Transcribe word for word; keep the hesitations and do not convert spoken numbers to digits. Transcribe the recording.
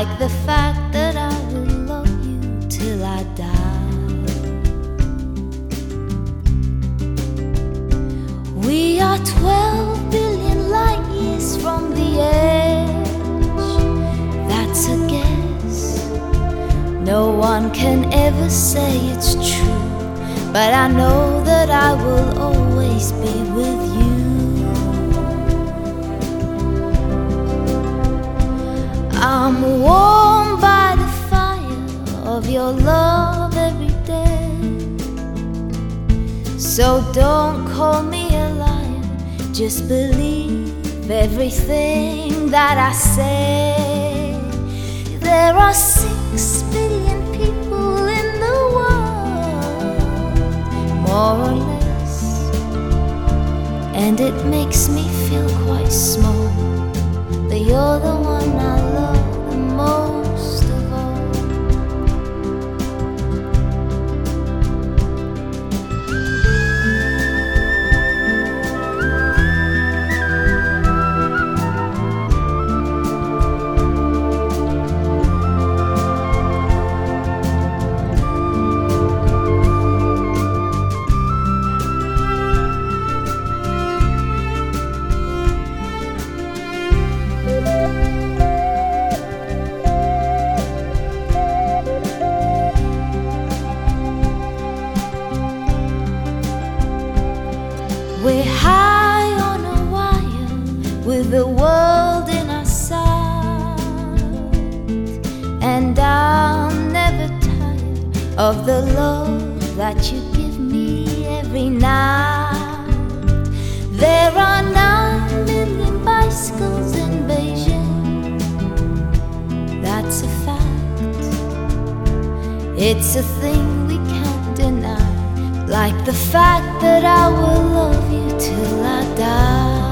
like the fact that I will love you till I die. We are twelve billion light years from the edge. That's a guess. No one can ever say it's true, but I know that I will always be with you. I'm warmed by the fire of your love every day. So don't call me a liar, just believe everything that I say. There are six billion people in the world, more or less, and it makes me feel quite small, but you're the one I love the most of all. We're high on a wire with the world in our sight, and I'll never tire of the love that you give me every night. There are nine million bicycles in Beijing, that's a fact. It's a thing we can't deny, like the fact that I will love you till I die.